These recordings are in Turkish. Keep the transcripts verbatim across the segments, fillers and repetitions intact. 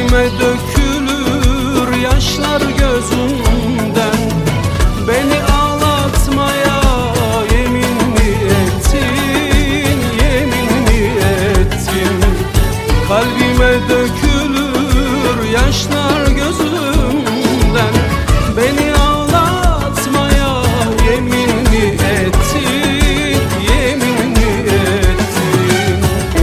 Kalbime dökülür yaşlar gözümden. Beni ağlatmaya yemin mi ettin, yemin mi ettin? Kalbime dökülür yaşlar gözümden. Beni ağlatmaya yemin mi ettin, yemin mi ettin?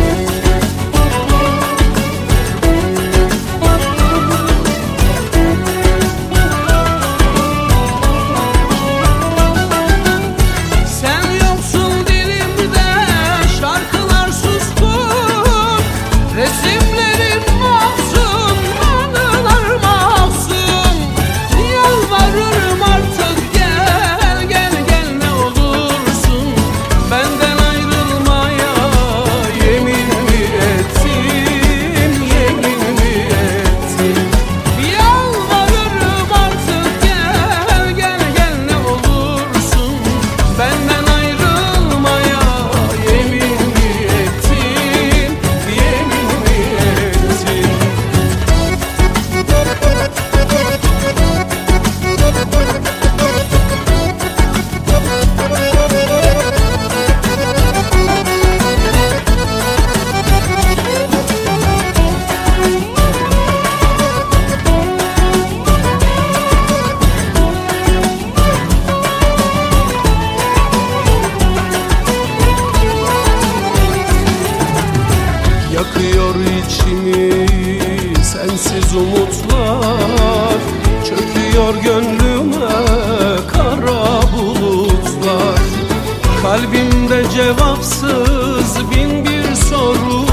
Sen yoksun dilimde, şarkılar suskun, resimlerin mahzun, anılar mahzun. Yalvarırım artık gel, gel, gel ne olursun. Benden ayrılmaya yemin mi ettin, yemin mi ettin? Yalvarırım artık gel, gel, gel ne olursun. Benden ayrılmaya yemin mi ettin, yemin mi ettin? Yakıyor içimi sensiz umutlar, çöküyor gönlüme kara bulutlar. Kalbimde cevapsız bin bir soru